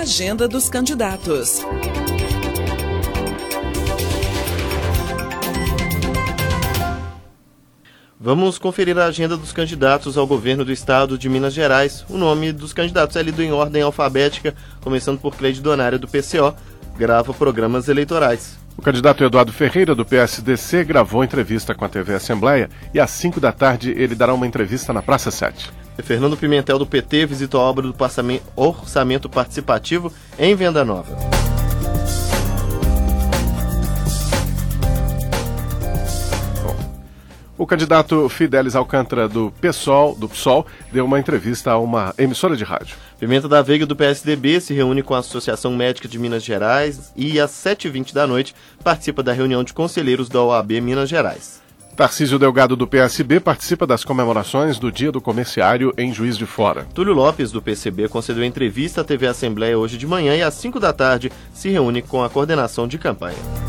agenda dos candidatos. Vamos conferir a agenda dos candidatos ao governo do estado de Minas Gerais. O nome dos candidatos é lido em ordem alfabética, começando por Cleide Donário, do PCO, grava programas eleitorais. O candidato Eduardo Ferreira, do PSDC, gravou entrevista com a TV Assembleia e às 5 da tarde ele dará uma entrevista na Praça 7. Fernando Pimentel, do PT, visitou a obra do Orçamento Participativo em Venda Nova. O candidato Fidelis Alcântara, do PSOL, deu uma entrevista a uma emissora de rádio. Pimenta da Veiga, do PSDB, se reúne com a Associação Médica de Minas Gerais e às 7h20 da noite participa da reunião de conselheiros da OAB Minas Gerais. Tarcísio Delgado, do PSB, participa das comemorações do Dia do Comerciário em Juiz de Fora. Túlio Lopes, do PCB, concedeu entrevista à TV Assembleia hoje de manhã e às 5 da tarde se reúne com a coordenação de campanha.